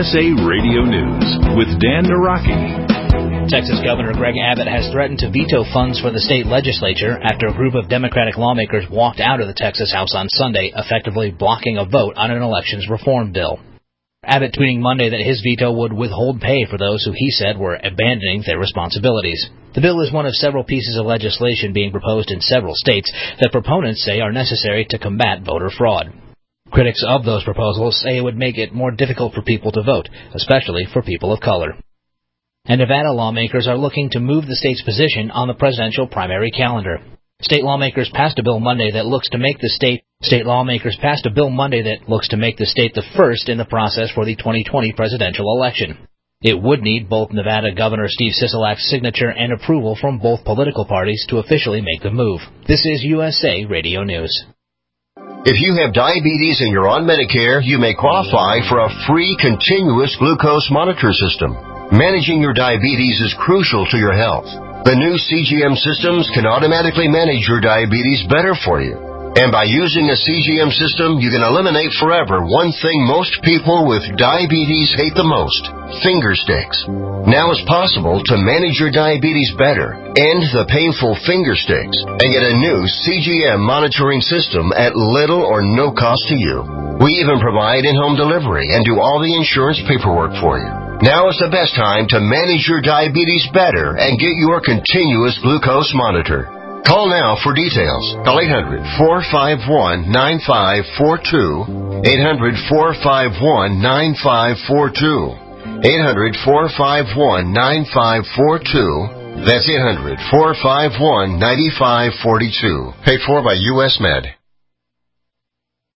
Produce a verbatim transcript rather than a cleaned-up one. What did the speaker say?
S A Radio News with Dan Naraki. Texas Governor Greg Abbott has threatened to veto funds for the state legislature after a group of Democratic lawmakers walked out of the Texas House on Sunday, effectively blocking a vote on an elections reform bill. Abbott tweeting Monday that his veto would withhold pay for those who he said were abandoning their responsibilities. The bill is one of several pieces of legislation being proposed in several states that proponents say are necessary to combat voter fraud. Critics of those proposals say it would make it more difficult for people to vote, especially for people of color. And Nevada lawmakers are looking to move the state's position on the presidential primary calendar. State lawmakers passed a bill Monday that looks to make the state state lawmakers passed a bill Monday that looks to make the state the first in the process for the twenty twenty presidential election. It would need both Nevada Governor Steve Sisolak's signature and approval from both political parties to officially make the move. This is U S A Radio News. If you have diabetes and you're on Medicare, you may qualify for a free continuous glucose monitor system. Managing your diabetes is crucial to your health. The new C G M systems can automatically manage your diabetes better for you. And by using a C G M system, you can eliminate forever one thing most people with diabetes hate the most, finger sticks. Now it's possible to manage your diabetes better, end the painful finger sticks, and get a new C G M monitoring system at little or no cost to you. We even provide in-home delivery and do all the insurance paperwork for you. Now is the best time to manage your diabetes better and get your continuous glucose monitor. Call now for details. Call eight hundred, four five one, nine five four two, eight hundred, four five one, nine five four two, eight hundred, four five one, nine five four two. That's eight hundred, four five one, nine five four two. Paid for by U S Med.